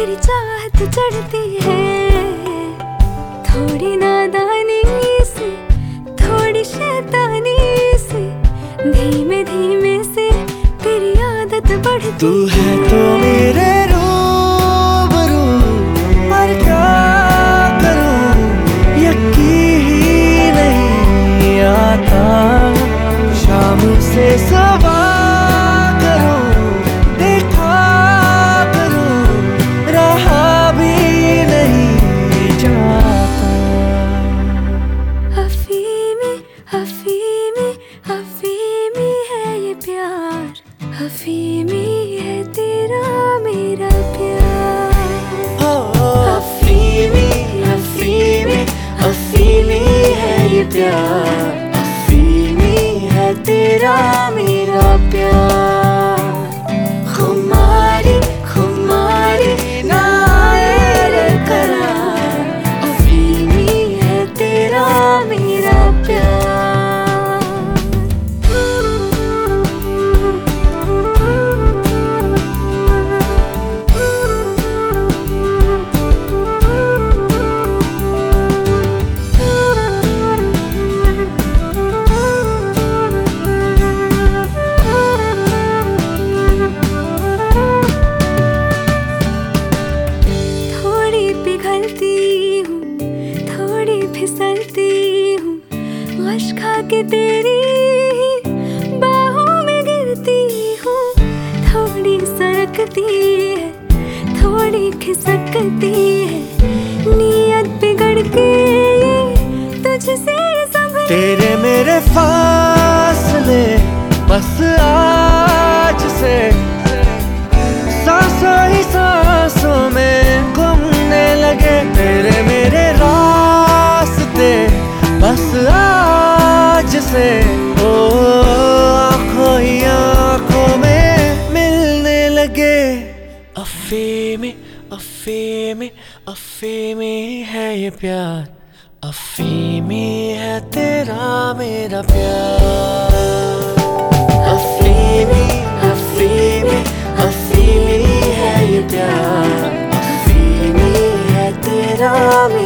तेरी चाहत चढ़ती है, थोड़ी नादानी से थोड़ी शैतानी से, धीमे धीमे से तेरी आदत बढ़ती। तू है तो मेरे रूबरू, पर क्या करूं यकीन ही नहीं आता। शाम से सवा करूं, देखा करूं, रहा भी नहीं जाता। अफीमी अफीमी अफीमी है ये प्यार, अफीमी है तेरा मेरा प्यार। अफीमी अफीमी अफीमी है ये प्यार, अफीमी है तेरा मेरा प्यार। खुमारी खुमारी नारे करार, अफीमी है तेरा मेरा प्यार। पिघलती हूँ, थोड़ी फिसलती हूँ, गश खा के तेरी बाहों में गिरती हूँ। थोड़ी सरकती है, थोड़ी खिसकती है, नीयत बिगड़ के ये तुझसे संभली। तेरे मेरे फासले बस आज से सांसों ही सांसों में घूमने लगे। तेरे मेरे रास्ते बस आज से ओ आँखों ही आँखों में मिलने लगे। अफीमी अफीमी अफीमी है ये प्यार, अफीमी है तेरा मेरा प्यार। अफीमी अफीमी अफीमी है ये प्यार, अफीमी है तेरा